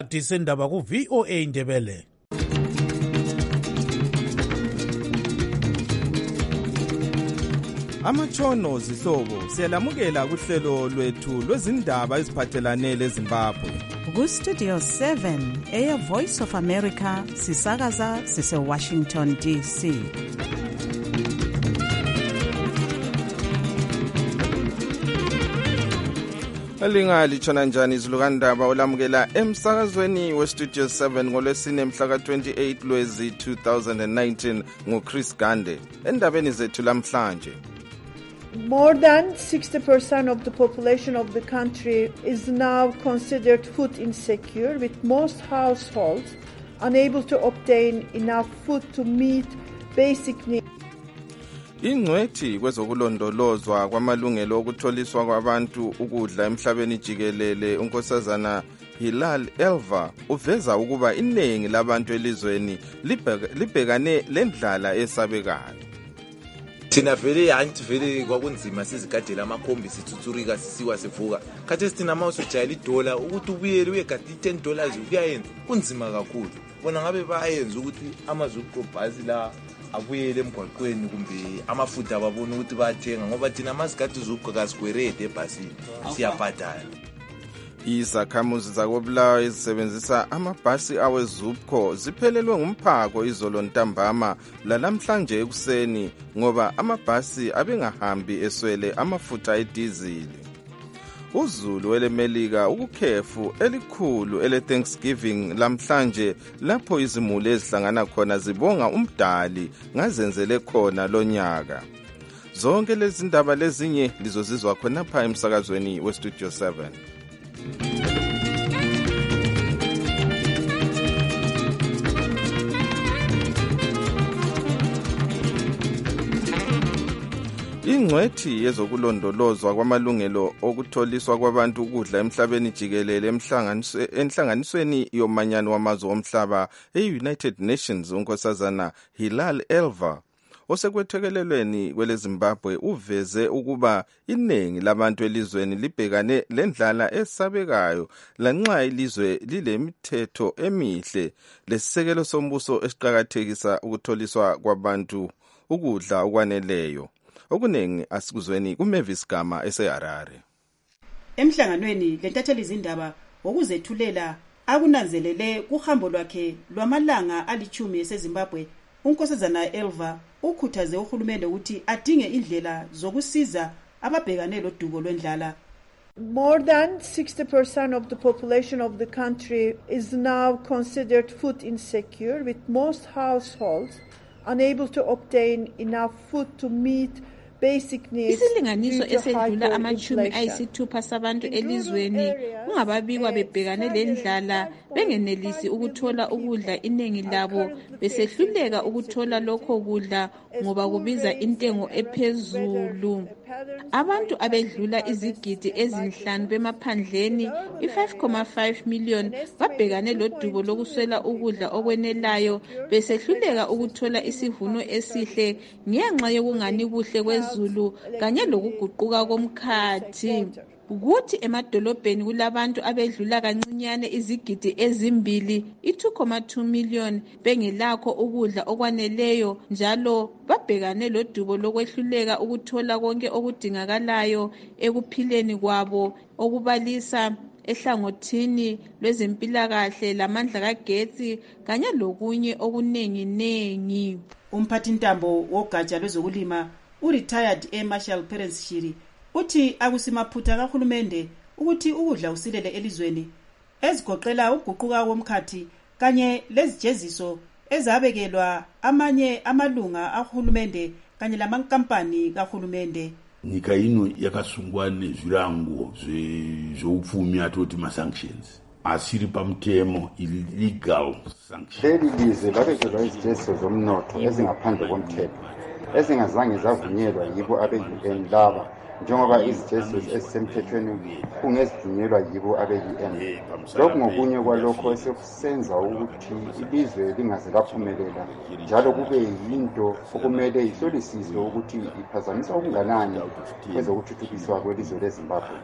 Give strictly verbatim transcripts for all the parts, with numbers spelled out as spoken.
Disendaba ku V O A Ndebele. Amatshono zihlobo siyalamukela kuhlelo lwethu lwezindaba eziphathelane leZimbabwe. Ku Studio seven eya Voice of America sisakaza sise Washington D C. Alingali chona njani izilukandaba olamukela emsakazweni we Studio seven ngolwesine mhla ka twenty-eight Lwezi two thousand nineteen nguChris Gande. Endabeni zethu lamhlanje. More than sixty percent of the population of the country is now considered food insecure, with most households unable to obtain enough food to meet basic needs. Ingcwethi kwezokulondolozwa kwamalungelo okutholiswa kwabantu ukudla emhlabeni jikelele unkosazana Hilal Elva uveza ukuba iningi labantu elizweni libhekane lendlala esabekayo. Thina vele anti vele kwakunzima sizigadela amakhombi sithutsurika sisiwa sivuka. Khathi sithina mawuso jayela idola ukuthi ubuyele uyegadi ten dollars uyayenza kunzima kakhulu. Bona ngabe bayenza ukuthi amazuqo bhasi la abuyele emgwaqweni kumbe amafutha babona ukuthi bathenga ngoba thina masigadi zuqo kasigwerede ebhasini siyabhadala. Izakhamuzi zakobulawa ezisebenzisa amabhasi awezupco ziphelelwe ngumphako izolo ntambama lalamhlanje ekuseni ngoba amabhasi abengahambi eswele amafutha edizili. Uzulu welemelika ukukhefu elikhulu ele Thanksgiving lamhlanje lapho izimuli ezihlangana khona zibonga umdali ngazenzele khona lonyaka. Zonke lezi ndaba lezinye lizozizwa khona pha emsakazweni we Studio seven. Ingcwethi yezokulondolozwa kwamalungelo okutholiswa kwabantu ukudla emhlabeni jikelele enhlanganisweni yomanyano wamazwe omhlaba e-United Nations unkosazana Hilal Elva osekwethekelelweni kweleZimbabwe uveze ukuba iningi labantu elizweni libhekane lendlala esabekayo lanxa ilizwe lilemithetho emihle lesisekelo sombuso esiqhakathekisa ukutholiswa kwabantu ukudla okwaneleyo. Okunengi asikuzweni kuMavis Gama eseHarare. Emhlanganweni lentatheli izindaba ngokuzethulela akunanzelele kuhambo lwakhe lwamalanga alichumi eseZimbabwe, unkosazana Elva ukhuthaze uhulumende ukuthi adinge indlela zokusiza ababhekane lodubo lwendlala. More than sixty percent of the population of the country is now considered food insecure, with most households unable to obtain enough food to meet basic needs. Isilinganiso esedlula amachumi ayisithupha sabantu elizweni ungababikwa bebhekane lendlala bengenelisi ukuthola ukudla, iningi labo besehluleka ukuthola lokho kudla ngoba kubiza intengo ephezulu. Abantu abedlula izigidi ezinhlanu bemaphandleni i-five point five million babhekane lodubo lokuswela ukudla okwenelayo besehluleka ukuthola isivuno esihle ngenxa yokungani kuhle kwezulu kanye lokuguquka komkhathi. Ukuthi emadolobheni kulabantu abedlula kancinyane izigidi ezimbili i-two point two million bengelakho ukudla okwaneleyo njalo babhekane lodubo lokwehluleka ukuthola konke okudingakalayo ekuphileni kwabo okubalisa ehlangothini lwezempilakahle lamandla kagetsi kanye lokunye okunengi nengi. Umphathi ntambo wogatsha lwezokulima u-retired Air Marshal Perence Shiri uthi akusimaphutha kahulumende ukuthi ukudla usilele elizweni ezigoqela uguquka komkhathi kanye lezijeziso ezabekelwa amanye amalunga ahulumende kanye lamankampani kahulumende. Nyika ino yakasungwa nezvirango zveupfumi atoti ma-sanctions asiri pamutemo illegal sanctions. Leli lizwe labekelwa izijeziso zomnotho ezingaphandle komthetho ezingazange zavunyelwa yibo abe-U N laba njengoba izijeziso ezisemthethweni kungezivunyelwa yibo abe-U N. Lokhu ngokunye kwalokho esekusenza ukuthi ilizwe lingaze laphumelela njalo kube yinto okumele ihlolisiswe ukuthi iphazamisa okunganani kwezokuthuthukiswa kwelizwe leZimbabwe.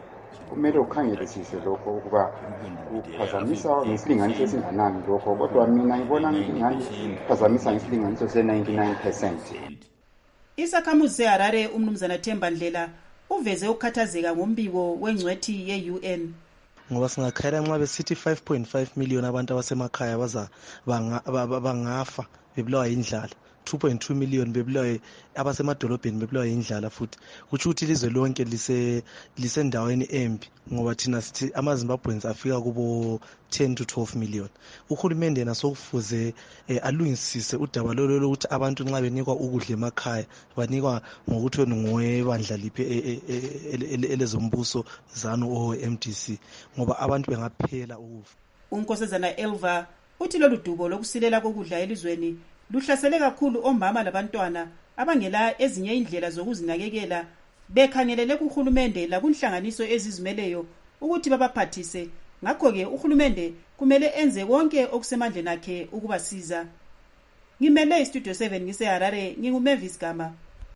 kumele ukhangelisise lokho ukuba uphazamisa ngesilinganiso esinganani lokho, kodwa mina ngibona ingani uphazamisa ngesilinganiso se-ninety-nine percent. Isakhamuzi seHarare umnumzana Themba Ndlela uveze ukukhathazeka ngombiko wengcwethi ye-U N. Ngoba singakhayela nxa besithi five point five million abantu abasemakhaya baza bangafa bebulawa indlala, two point two million bebulawa abasemadolobheni bebulawa indlala, futhi kutsho ukuthi ilizwe lonke lise lisendaweni embi ngoba thina sithi amaZimbabweans afika kubo ten to twelve million. Uhulumende yena sokufuze eh, alungisise udaba lolo lokuthi abantu nxa benikwa ukudla emakhaya banikwa ngokuthi ngowebandla liphi elezombuso ZANU o M D C ngoba abantu bengaphela ukufa. Unkosazana Elva uthi lolu dubo lokusilela kokudla elizweni luhlasele kakhulu omama labantwana abangela ezinye indlela zokuzinakekela, bekhangelele kuhulumende lakunhlanganiso ezizimeleyo ukuthi babaphathise. Ngakho-ke uhulumende kumele enze konke okusemandleni akhe ukubasiza. Ngimele iStudio seven ngiseHarare, nginguMavis Gama.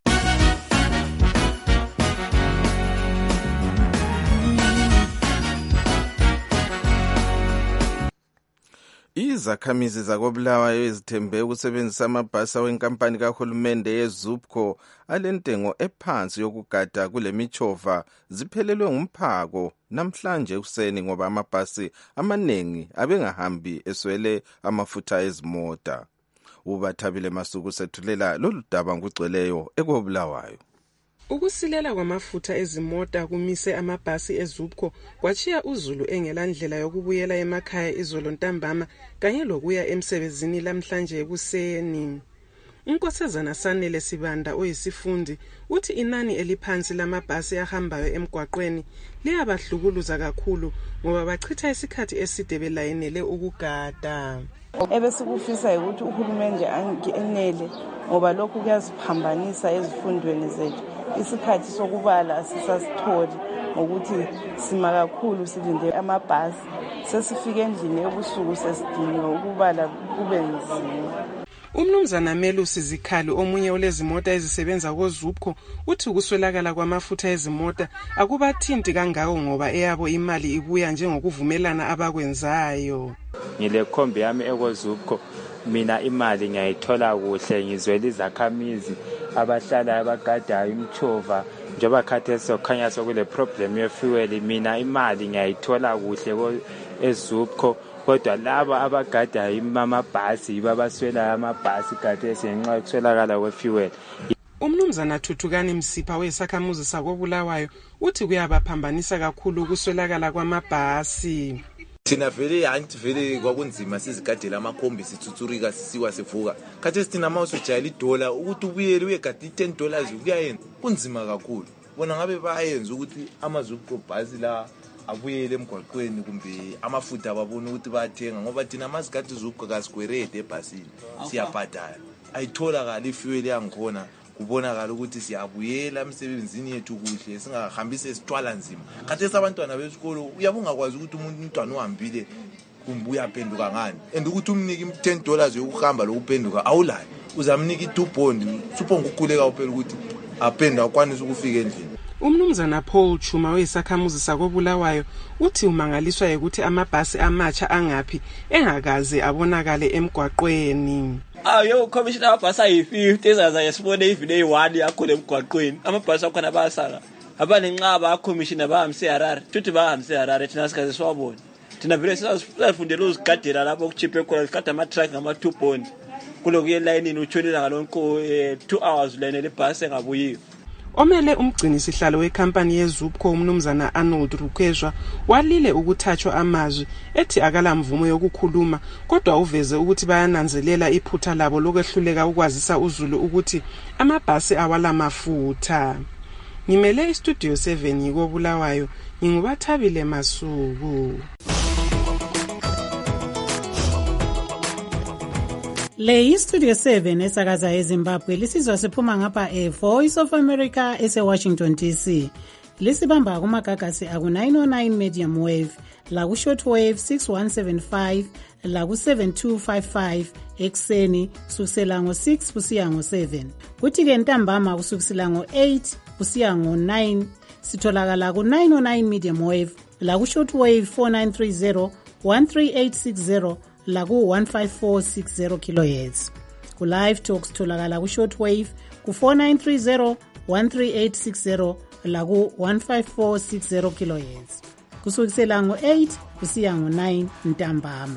Izakhamizi zakobulawayo ezithembe ukusebenzisa amabhasi wenkampani kahulumende yeZUPCO alentengo ephansi yokugada kule michova ziphelelwe ngumphako namhlanje kuseni ngoba amabhasi amaningi abengahambi eswele amafutha ezimota. Ubathabile Masuku sethulela lolu daba ngugcweleyo ekobulawayo. Ukusilela kwamafutha ezimota kumise amabhasi eZUPCO kwachiya uZulu engelandlela yokubuyela emakhaya izolo ntambama kanye lokuya emsebenzini lamhlanje ekuseni. Unkosazana Sanele Sibanda oyisifundi uthi inani eliphansi lamabhasi ahambayo emgwaqweni liyabahlukuluza kakhulu ngoba bachitha isikhathi eside belayinele ukugada. Ebesikufisa ukuthi uhulumende angenele ngoba lokhu kuyasiphambanisa ezifundweni zethu. Isikhathi sokubala asisasitholi ngokuthi sima kakhulu silinde amabhasi, sesifike endlini ebusuku sesidinga ukubala kube nzima. Umnumzana Melusi Zikhali omunye olezimota ezisebenza koZUPCO uthi ukuswelakala kwamafutha ezimota akubathinti kangako ngoba eyabo imali ibuya njengokuvumelana abakwenzayo. Ngile khombi yami ekoZUPCO mina imali ngiyayithola kuhle, ngizwela izakhamizi abahlala abagadayo imchova njoba khathesi sokhanya sokule problem ye fuel, mina imali ngiyayithola kuhle eZUPCO, kodwa laba abagadayo amabhasi babaswela amabhasi khathesi ngenxa yokuswelakala kwe fuel. Umnumzana Thuthukani Msipha wesakhamuzi sakobulawayo uthi kuyabaphambanisa kakhulu ukuswelakala kwamabhasi. Thina vele anti vele kwakunzima sizigadela amakhombi sithutsurika sisiwa sivuka. Khathesi thina mawuso jayela idola ukuthi ubuyele uyegada ten dollars kuyayenza kunzima kakhulu. Bona ngabe bayenza ukuthi amaZUPCO bhasi la abuyele emgwaqweni kumbe amafutha ababona ukuthi bayathenga ngoba thina masigadi ZUPCO kasigwerede ebhasini siyabhadala. Ayithola kali ifuel yangikhona kubonakala ukuthi siyabuyela emsebenzini yethu kuhle singahambise isithwala nzima. Khathesi abantwana besikolo uyabungakwazi ukuthi umuntu umntwana uhambile kumbe uyaphenduka ngani and ukuthi umniki ten dollars yokuhamba lokuphenduka awulayo, uzamnika two bond suphonga ukukhuleka uphela ukuthi aphendwa akwanisa ukufika endlini. Umnumzana Paul Chuma wesakhamuzi sakobulawayo uthi umangaliswa ukuthi amabhasi amatsha angaphi engakaze abonakale emgwaqweni. Ah yo commissioner amabhasi ayi-fifty ezaza yesibone even eyi-one yakhona emgwaqweni. Amabhasi akhona bayasala abanenqaba akhomishina bahamse eHarare tuthi bahamse eHarare thina sikaze siwabona. Thina vele sisafundela uzigadela lapho kuchiphe khona sigada ama-truck ngama-two bond kulokuye elayinini utshonela ngalonko two hours ulayinele ibhasi engabuyiyo. Omele umgcini sihlalo wekhampani yeZUPCO umnumzana Arnold Rukwezwa walile ukuthathwa amazwi ethi akala mvumo yokukhuluma, kodwa uveze ukuthi bayananzelela iphutha labo lokwehluleka ukwazisa uZulu ukuthi amabhasi awala mafutha. Ngimele iStudio seven ngikobulawayo, ngingubathabile Masuku. Le iStudio seven esakaza eZimbabwe lisizwa siphuma ngapha eVoice of America eseWashington D C. Lisibamba kumagagasi aku nine oh nine medium wave, la ku short wave six one seven five, la ku seven two five five ekseni kusukela ngo six kusiya ngo seven. Kuthi ke ntambama kusukela ngo eight kusiya ngo nine sitholakala ku nine oh nine medium wave la ku shortwave four nine three zero one three eight six zero la ku one five four six zero kilohertz. Ku live talk sitholakala ku shortwave ku four nine three zero one three eight six zero la ku one five four six zero kilohertz. Kusukisela ngo eight kusiya ngo nine ntambama.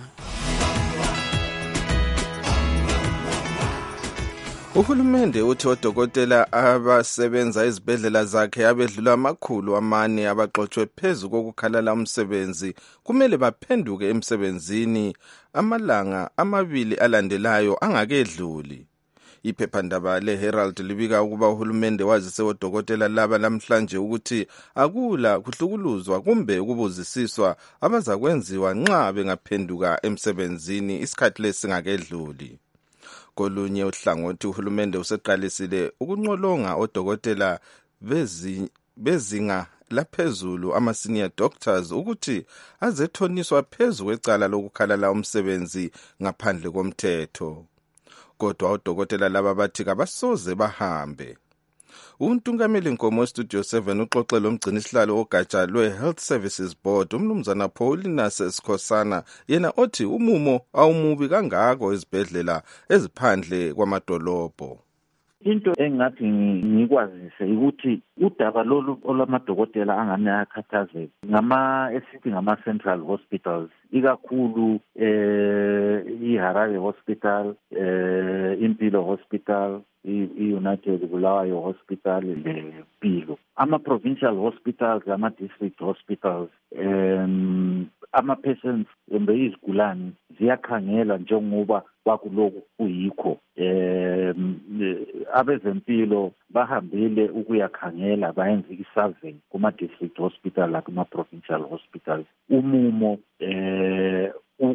Uhulumende uthi odokotela abasebenza ezibhedlela zakhe abedlula amakhulu amane abaxoxwe phezu kokukhalala umsebenzi kumele baphenduke emsebenzini amalanga amabili alandelayo angakedluli. Iphephandaba leHerald libika ukuba uhulumende wazise odokotela laba namhlanje ukuthi akula kuhlukuluzwa kumbe ukubuzisiswa abazakwenziwa nxa bengaphenduka emsebenzini isikhathi lesingakedluli. Kolunye uhlangothi uhulumende useqalisile ukunqolonga odokotela bezi bezinga laphezulu ama-senior doctors ukuthi azethoniswa phezu kwecala lokukhalala umsebenzi ngaphandle komthetho. Kodwa odokotela laba bathi kabasoze bahambe. Untungameli Nkomo Studio seven uxoxela umgcinisihlalo ogatsha lwe-Health Services Board umnumzana Paulinus Sikhosana yena othi umumo awumubi kangako ezibhedlela eziphandle kwamadolobho. Into engathi ngikwazise ukuthi udaba lolu olamadokotela angane akhathazeke ngama esithi ngama central hospitals ikakhulu eh iHarare Hospital, eh Impilo Hospital, i-United Bulawayo Hospital lePilo. Ama provincial hospitals, ama district hospitals, um ama patients embe izigulani ziyakhangela njengoba kwakuloku kuyikho. Um abezempilo bahambile ukuyakhangela bayenza isurvey kuma district hospital la kuma provincial hospitals. Umumo eh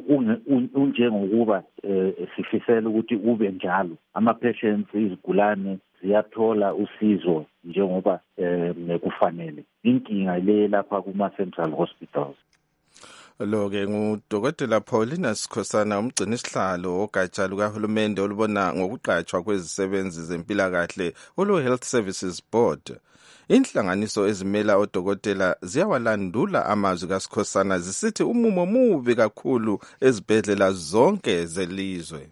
unjengokuba sifisela ukuthi ube njalo ama patients izigulane ziyathola usizo njengoba kufanele. Inkinga le lapha kuma central hospitals. Lo-ke ngudokotela Paulinus Sikhosana umgcinisihlalo ogatsha lukahulumende olubona ngokuqatshwa kwezisebenzi zempilakahle olu-Health Services Board. Inhlanganiso ezimela odokotela ziyawalandula amazwi kaSikhosana zisithi umumo mubi kakhulu ezibhedlela zonke zelizwe.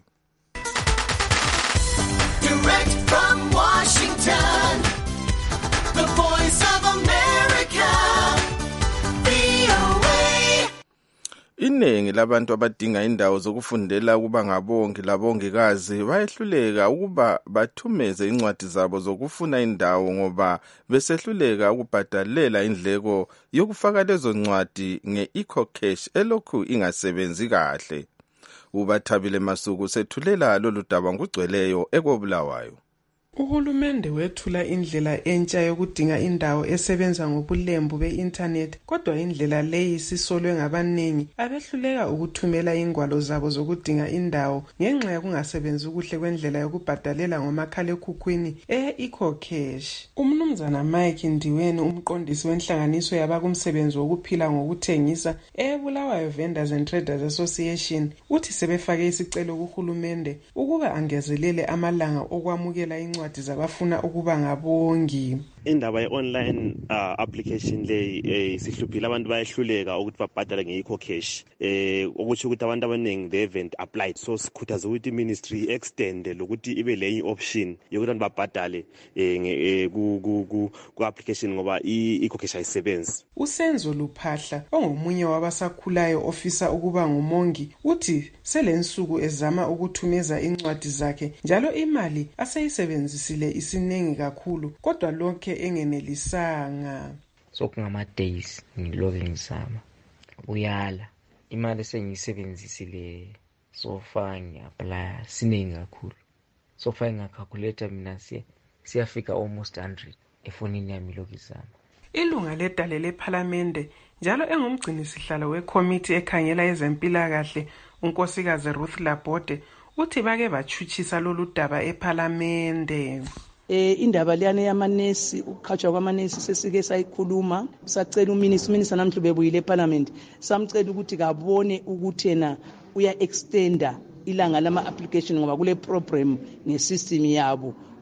Direct from Washington, the voice of America, V O A. Iningi labantu abadinga indawo zokufundela ukuba ngabongi labongikazi bayehluleka ukuba bathumeze incwadi zabo zokufuna indawo ngoba besehluleka ukubhadalela indleko yokufaka lezo ncwadi nge-EcoCash elokhu ingasebenzi kahle. Ubathabile Masuku sethulela lolu daba ngugcweleyo ekobulawayo. Uhulumende wethula indlela entsha yokudinga indawo esebenza ngobulembu be-internet, kodwa indlela leyi sisolwe ngabaningi abehluleka ukuthumela ingwalo zabo zokudinga indawo ngenxa yokungasebenzi kuhle kwendlela yokubhadalela ngomakhalekhukhwini e-EcoCash. Umnumzana Mike Ndiweni, umqondisi wenhlanganiso yabakumsebenzi wokuphila ngokuthengisa eBulawayo Vendors and Traders Association, uthi sebefake isicelo kuhulumende ukuba angezelele amalanga okwamukela incwadi zabafuna ukuba ngabongi. Indaba ye-online uh, application leyi eh, sihluphile abantu bayehluleka ukuthi babhadale nge-EcoCash eh ukuthi ukuthi abantu abaningi they haven't applied, so sikhuthaza ukuthi ministry extend lokuthi ibe leyi option yokuthi abantu babhadale eh ku ku application ngoba i-EcoCash ayisebenzi. Usenzo Luphahla ongomunye wabasakhulayo ofisa ukuba ngumongi uthi selensuku ezama ukuthumeza incwadi zakhe njalo imali aseyisebenzisile isiningi kakhulu kodwa lonke engenelisanga. Sokungama days ngilobe ngizama uyala imali sengiyisebenzisile so far ngiapply siningi kakhulu, so far ngicalculate mina siya siyafika almost one hundred efonini yami lokizama. Ilunga ledale lePhalamende njalo engumgcinisihlalo weCommittee ekhangela ezempilakahle unkosikazi Ruth Labode uthi bake bachuchisa lolu daba ePhalamende. Eh indaba liyane yamanesi ukuqhatshwa kwamanesi sesike sayikhuluma, sacela uminister minister namhlu bebuyile eParliament samcela ukuthi kabone ukuthi yena uya extenda ilanga lama application ngoba kule program ngesystem yabo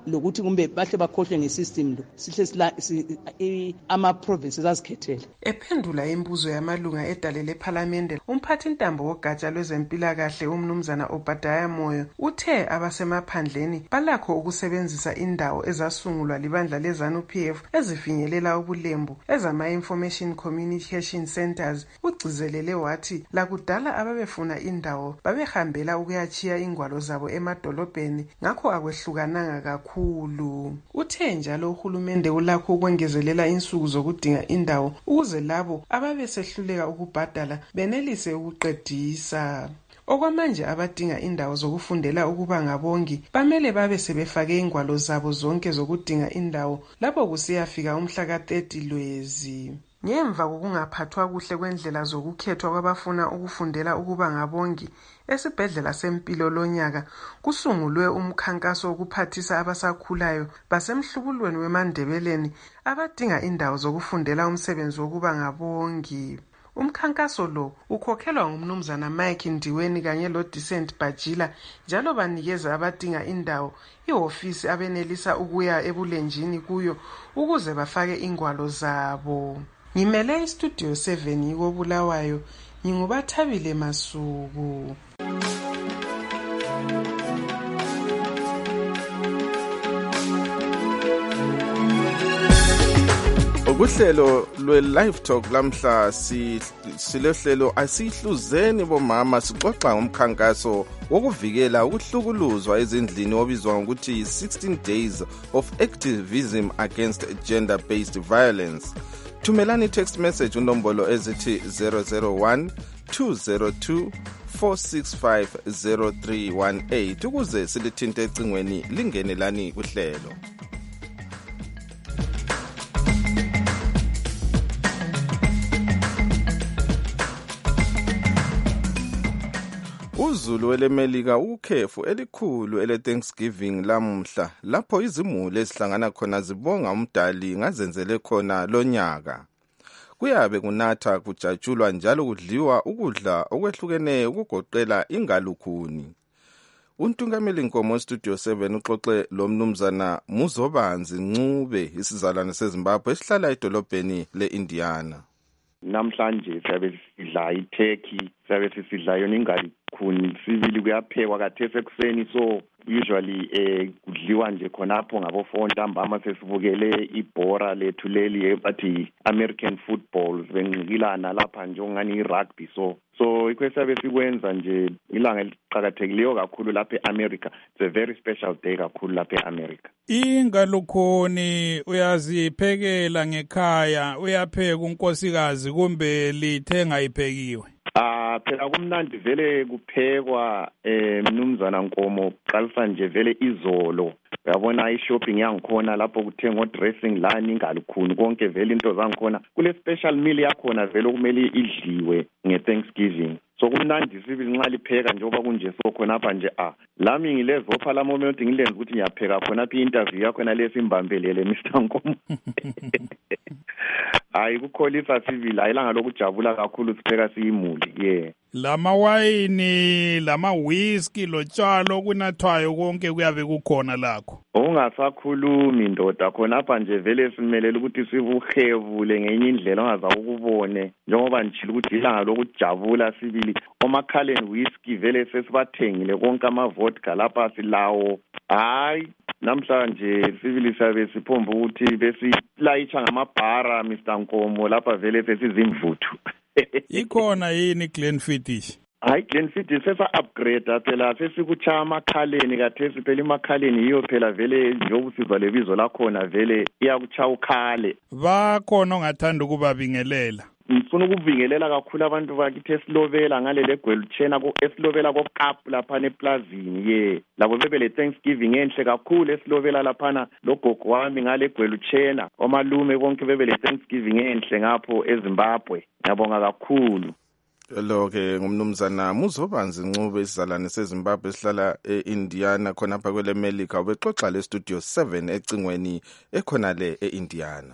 lokuthi kumbe bahle bakhohlwe ngesystem lo sihle ama-provinces azikhethele. Ephendula imibuzo yamalunga edale lephalamende, umphathi ntambo wogatsha lwezempilakahle umnumzana Obadiah Moyo uthe abasemaphandleni balakho ukusebenzisa indawo ezasungulwa libandla lezanu P F ezifinyelela ubulembu ezama-information communication centers. Ugcizelele wathi lakudala ababefuna indawo babehambela ukuyachiya ingwalo zabo emadolobheni, ngakho akwehlukananga kakhulu. Uthe njalo uhulumende ulakho ukwengezelela insuku zokudinga indawo ukuze labo ababesehluleka ukubhadala benelise ukuqedisa. Okwamanje abadinga indawo zokufundela ukuba ngabongi bamele babe sebefake ingwalo zabo zonke zokudinga indawo lapho kusiyafika umhla ka-thirty Lwezi. Ngemva kokungaphathwa kuhle kwendlela zokukhethwa kwabafuna ukufundela ukuba ngabongi, esibhedlela sempilo lonyaka kusungulwe umkhankaso wokuphathisa abasakhulayo basemhlubulweni weMandebeleni abadinga indawo zokufundela umsebenzi wokuba ngabongi. Umkhankaso lo ukhokhelwa ngumnumzana Mike Ndiweni kanye lo Decent Bajila, njalo banikeza abadinga indawo ihofisi abenelisa ukuya ebulenjini kuyo ukuze bafake ingwalo zabo. Ngimele iStudio seven yiko Bulawayo, ngingubathabile Masuku. Ukuhlelo lwe-Live Talk lamhla silehlelo asihluzeni bomama sixoxa ngomkhankaso wokuvikela ukuhlukuluzwa ezindlini obizwa ngokuthi sixteen days of activism against gender-based violence. Thumelani text message unombolo ezithi zero zero one two zero two four six five zero three one eight ukuze silithinte ecingweni lingenelani kuhlelo. Uzulu welemelika ukhefu elikhulu ele Thanksgiving lamhla lapho izimuli ezihlangana khona zibonga umdali ngazenzele khona lonyaka. Kuyabe kunatha kujatshulwa njalo kudliwa ukudla okwehlukeneyo ukugoqela ingalukhuni. Untungameli Nkomo Studio seven uxoxe lo mnumzana Muzobanzi Ncube isizalwane seZimbabwe esihlala edolobheni leIndiana. Namhlanje siyabe sidla iturkey, siyabe sidla yona ingalukhuni, sibili kuyaphekwa kathesi ekuseni, so usually eh kudliwa nje khonapho ngabofo ntambama sesibukele ibhora lethu leli bathi American football benqikilana lapha nje ongani irugby, so so ikwesiyabe sikwenza nje ilanga eliqhakathekileyo kakhulu lapha eAmerica. It's a very special day kakhulu lapha eAmerica. Ingalukhuni uyaziphekela ngekhaya, uyapheka unkosikazi kumbe lithenga iphekiwe? Ah phela kumnandi vele kuphekwa eh mnumzana Nkomo, qalisa nje vele izolo uyabona i-shopping yangikhona lapho kuthengwa dressing line ingalukhuni konke vele into zangikhona kule special meal yakhona vele kumele idliwe nge-Thanksgiving. So kumnandi sibili nxa lipheka njengoba kunje so khona apha nje ah lami ngilezopha la moment ngilenza ukuthi ngiyapheka khona apha interview yakhona lesimbambelele Mister Nkomo. Hayi kukholisa sibili ayilanga lokujabula kakhulu sipheka siyimuli. Yeah. Lama wayini, lama whisky, lotshalo kunathwayo konke kuyabe kukhona lakho. Ungasakhulumi ndoda khona apha nje vele simelele ukuthi sibuhevule ngenye indlela ongaza ukubone njengoba ngichila ukuthi ilanga lokujabula sibili. Omakhaleni whisky vele sesibathengile konke ama vodka lapha silawo. Hayi namhlanje sibili sabe siphomba ukuthi besilayitsha ngamabhara Mister Nkomo lapha vele sesizimvuthu. Ikhona yini Glenfiddich? Hayi Glenfiddich sesa upgrade phela sesikuchaya amakhaleni kathesi phela imakhaleni yiyo phela vele njengokusizwa lebizo lakhona vele iyakuchaya ukhale. Bakhona ongathanda ukubabingelela. Ngifuna ukubingelela kakhulu abantu bakithi esilobela ngalele gwelutshena ko esilobela koKapu lapha neplazini ye labo bebe le Thanksgiving enhle kakhulu esilobela lapha logogo wami ngale gwelutshena omalume bonke bebe le Thanksgiving enhle ngapho eZimbabwe. Ngiyabonga kakhulu. Lo ke ngumnumzana Muzobanzi Ncube isizalwane seZimbabwe esihlala eIndiana khona apha kwele America ubexoxa le Studio seven ecingweni ekhona le eIndiana.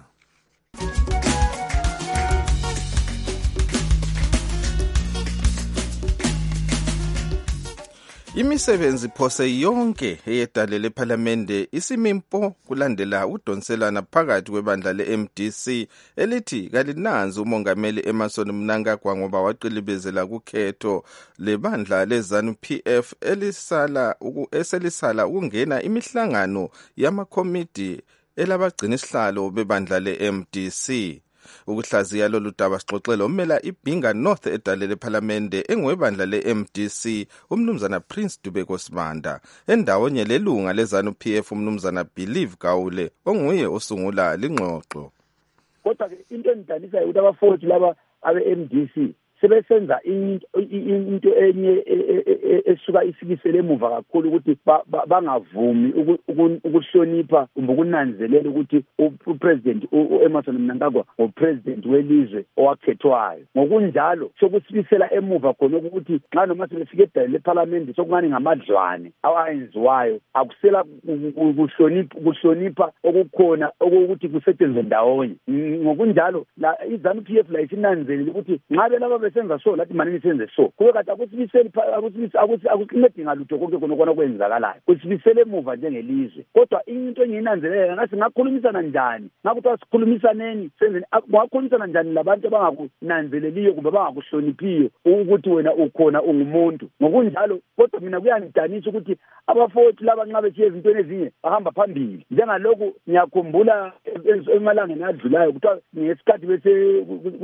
Imisebenzi phose yonke eyedale lephalamende isimimpo kulandela udonselana phakathi kwebandla le-M D C elithi kalinanzi umongameli Emmerson Mnangagwa ngoba waqilibezela kukhetho lebandla le-ZANU P F elisala eselisala ukungena imihlangano yamakomiti elabagcina isihlalo bebandla le-M D C. Ukuhlaziya lolu daba sixoxela umela iBhinga North edale lephalamende engwebandla le-M D C umnumzana Prince Dubeko Sibanda endawonye lelunga le-ZANU P F umnumzana Believe Gawule onguye osungula lingxoxo. Kodwa into enidanisayo ukuthi abafowethu laba abe-M D C sebesenza into enye esuka isikisele emuva kakhulu ukuthi bangavumi ukuhlonipha kumbe ukunanzelela ukuthi upresident uEmmerson Mnangagwa upresident welizwe owakhethwayo. Ngokunjalo sokusibisela emuva khona ukuthi nxa noma sebefike edale leparlament sokungani ngamadlwane awayenziwayo akusela ukuhlonipha ukuhlonipha okukhona okuthi kusetshenzwe ndawonye. Ngokunjalo la iZANU P F la isinanzelile ukuthi ngabe laba senza so lathi manini senze so kube kade akusibiseli akusi akusincedinga lutho konke khona kona kwenzakalayo kusibisele emuva njengelizwe. Kodwa into engiyinanzelela ngathi ngakhulumisana njani ngakuthi asikhulumisaneni senzeni ngakhulumisana njani labantu abangakunanzeleliyo kumbe abangakuhloniphiyo ukuthi wena ukhona ungumuntu. Ngokunjalo kodwa mina kuyangidanisa ukuthi abafowethu laba nxa beshiye izintweni ezinye bahamba phambili njengalokhu ngiyakhumbula emalangeni adlulayo kuthiwa ngesikhathi bese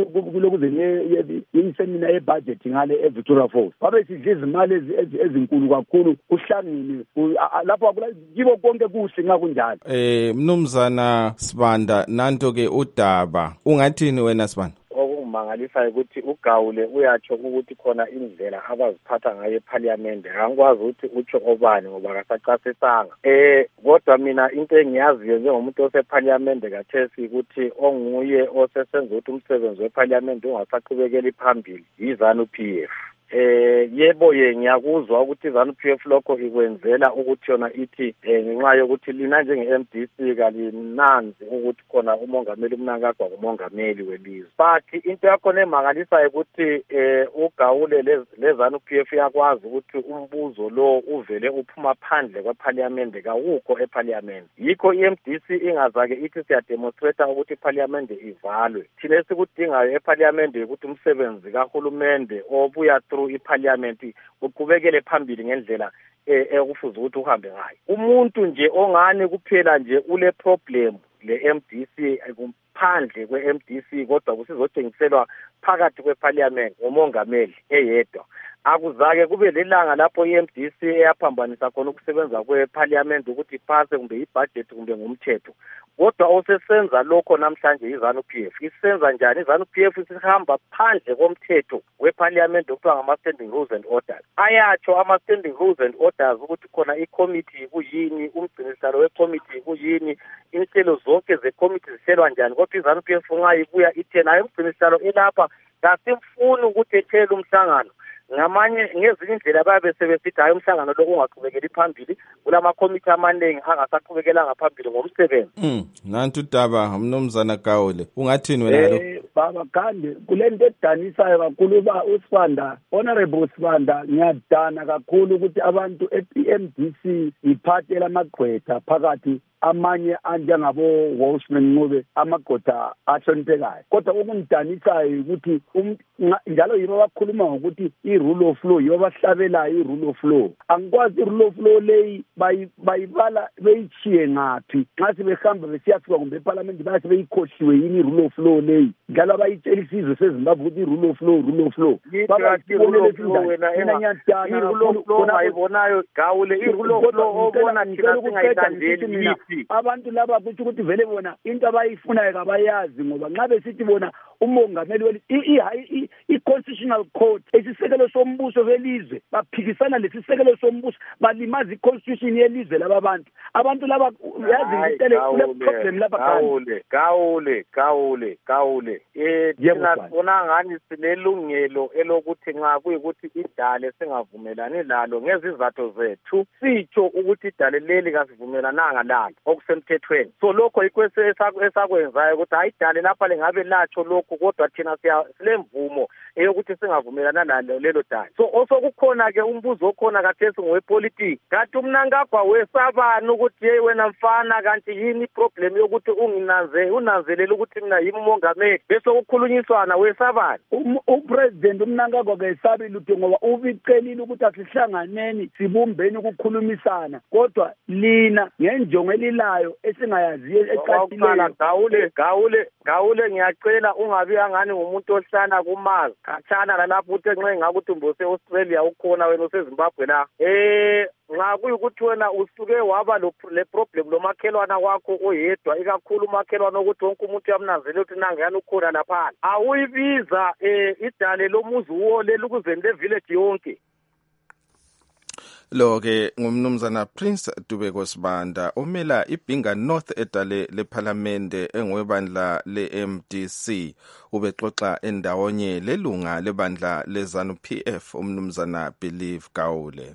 kulokuze isemina yebudget ngale eVictoria Falls babe sidla izimali ezinkulu kakhulu kuhlangene lapho kibo konke kuhle ngakunjalo. Eh mnumzana Sibanda nanto ke udaba ungathini wena Sibanda? Okumangalisayo ukuthi uGawule uyatsho ukuthi khona indlela abaziphatha ngayo eParliament angikwazi ukuthi utsho obani ngoba akasacasisanga. Eh kodwa mina into engiyaziyo njengomuntu oseParliament kathesi ukuthi onguye osesenza ukuthi umsebenzi weParliament ungasaqhubekeli phambili iZANU P F. Eh yebo ye ngiyakuzwa ukuthi iZANU P F lokho ikwenzela ukuthi yona ithi ngenxa yokuthi lina njenge-M D C kalinanzi ukuthi khona umongameli uMnangagwa umongameli welizwe. But into yakho nemangalisayo ukuthi eh uGawule leZANU P F yakwazi ukuthi umbuzo lo uvele uphuma phandle kweParliament kawukho eParliament. Yikho i-M D C ingazake ithi siyademonstrate ukuthi iParliament ivalwe. Thina esikudingayo eParliament ukuthi umsebenzi kahulumende obuya iParliament uqhubekele phambili ngendlela ekufuza ukuthi uhambe ngayo. Umuntu nje ongane kuphela nje ule problem le-M D C kuphandle kwe-M D C kodwa kusizotshengiselwa phakathi kweParliament ngomongameli eyedwa. Akuzake kube lelanga lapho i-M D C eyaphambanisa khona ukusebenza kweParliament ukuthi iphase kumbe ibudget kumbe ngomthetho. Kodwa osesenza lokho namhlanje iZANU P F isenza njani? iZANU P F isihamba phandle komthetho weParliament okuthiwa ngama-standing rules and orders. Ayatsho ama-standing rules and orders ukuthi khona i-committee kuyini, umgcinisihlalo we-committee kuyini, inhlelo zonke ze-committee zihlelwa njani. Kodwa iZANU P F nxa ibuya ithe nayo umgcinisihlalo elapha kasimfuni ukuthi ethele umhlangano. Ngamanye ngezinye indlela babe sebesithi hayi umhlangano lo ungaqhubekeli phambili kulama committee amaningi angasaqhubekelanga phambili ngomsebenzi. Mm nantu daba umnumzana Gawule ungathini wena lo? Eh baba Gande kulento edanisayo kakhulu ba uSibanda honorable Sibanda ngiyadana kakhulu ukuthi abantu e-M D C iphathela amagqwetha phakathi amanye anjengabo Wolfman Ncube amagqwetha ahloniphekayo. Kodwa okungidanisayo ukuthi njalo yibo bakhuluma ngokuthi i-rule of law yibo bahlabelayo i-rule of law. Angikwazi i-rule of law leyi bayibala beyichiye ngaphi nxa sebehamba besiyafika kumbe eParliament base beyikhohliwe yini i-rule of law leyi njalo abayitshela isizwe seZimbabwe ukuthi i-rule of law rule of law i-rule of law ayibonayo Gawule i-rule of law obona thina singayithandeli. Abantu laba kuthi ukuthi vele bona into abayifunayo kabayazi ngoba nxa besithi bona umongameli weli i-constitutional court isisekelo sombuso welizwe baphikisana lesisekelo sombuso balimaza i-constitution yelizwe laba bantu abantu laba yazi intele kule problem laba Gawule Gawule Gawule Gawule eh thina bona ngani sinelungelo elokuthi nxa kuyikuthi idale singavumelani lalo ngezizathu zethu sitsho ukuthi idale leli kasivumelananga lalo okusemthethweni. So lokho ikwese esakwenzayo ukuthi ayidale lapha lengabe latsho lokho kodwa thina silemvumo eyokuthi singavumelana nalo lelo dali. So osokukhona ke umbuzo okhona kathesi ngowepolitiki. Kanti umnankagwa wesabani ukuthi hey wena mfana kanti yini problem yokuthi unginanze unanzelela ukuthi mina yimi umongameli bese ukukhulunyiswana wesabani. Upresident umnankagwa kesabi lutho ngoba ubicelile ukuthi asihlanganeni sibumbeni ukukhulumisana kodwa lina ngenjongo elilayo esingayaziyo ecacileyo. Gawule gawule gawule ngiyacela ungabi angani ngumuntu ohlana kumazi khatshana lalapho uthe nxa ngakuthi mbose Australia ukhona wena useZimbabwe la eh nxa kuyikuthi wena usuke waba le problem lo makhelwana wakho oyedwa ikakhulu makhelwana ukuthi wonke umuntu uyamnanzelela ukuthi nangiyani ukhona lapha awuyibiza eh idale lomuzi wole lokuzeni le village yonke. Lo ke ngumnumzana Prince Dubeko Sibanda umela iBinga North edale leParliamente engwebandla leM D C ubexoxa endawonye lelunga lebandla leZanu P F umnumzana Believe Gawule.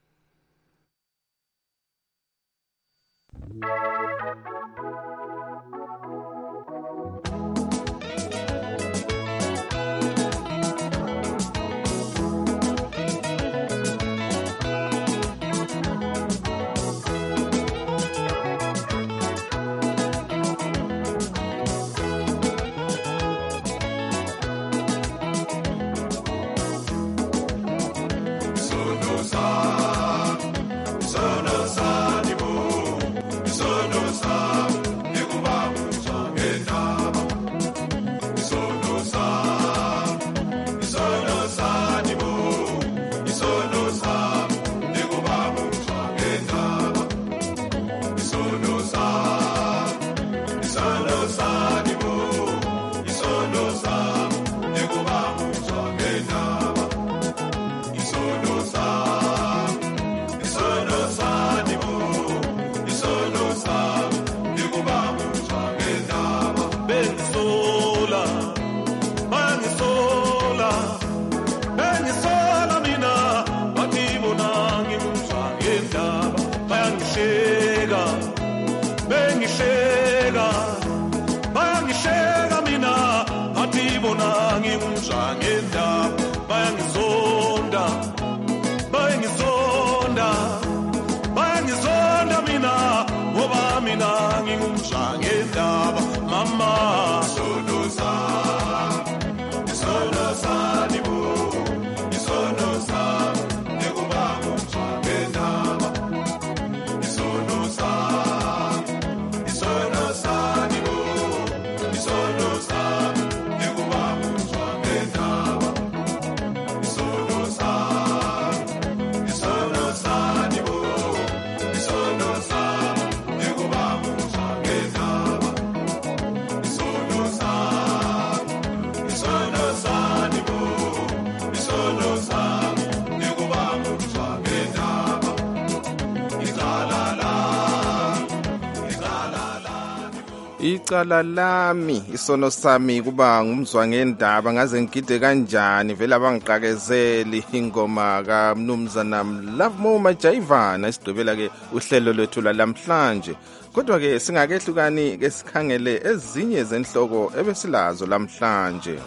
Icala lami isono sami kuba ngumzwa ngendaba ngaze ngigide kanjani vele abangiqakezeli ingoma kaMnumzana Love Mo Majayivana isidobela ke uhlelo lwethu lamhlanje kodwa ke singakehlukani ke sikhangele ezinye zenhloko ebesilazo lamhlanje.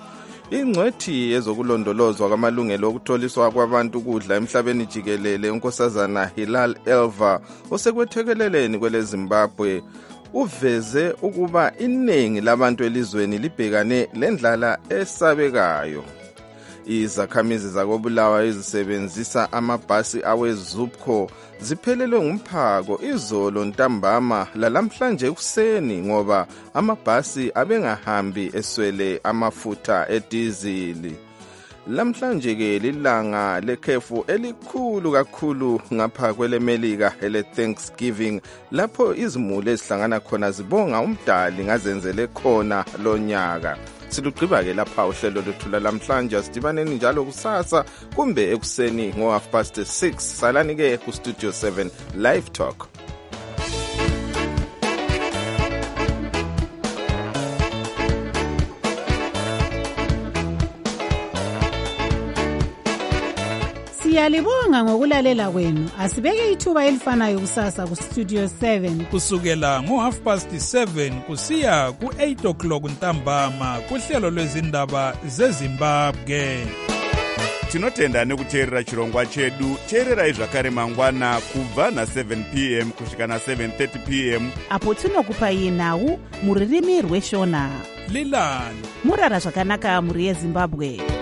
Ingcwethi ezokulondolozwa kwamalungelo okutholiswa kwabantu ukudla emhlabeni jikelele unkosazana Hilal Elva osekwethekeleleni kwele Zimbabwe uveze ukuba iningi labantu elizweni libhekane lendlala esabekayo. Izakhamizi zakobulawa ezisebenzisa amabhasi aweZupco ziphelelwe ngumphako izolo ntambama lalamhlanje ekuseni ngoba amabhasi abengahambi eswele amafutha edizili. Lamhlanje ke lilanga lekhefu elikhulu kakhulu ngapha kwelemelika ele Thanksgiving lapho izimuli ezihlangana khona zibonga umdali ngazenzele khona lonyaka. Silugqiba ke lapha uhlelo lwethula lamhlanje sidibaneni njalo kusasa kumbe ekuseni ngo half past six salani ke ku Studio seven Live Talk. Siyalibonga ngokulalela kwenu. Asibeke ithuba elifanayo kusasa ku Studio seven. Kusukela ngo half past seven kusiya ku eight o'clock ntambama kuhlelo lwezindaba zeZimbabwe. Tinotenda nekuteerera chirongwa chedu. Teererai zvakare mangwana kubva na seven p m kusvika na seven thirty p m apo tinokupai nhau muririmi rweshona. Lilani murara zvakanaka muri yeZimbabwe.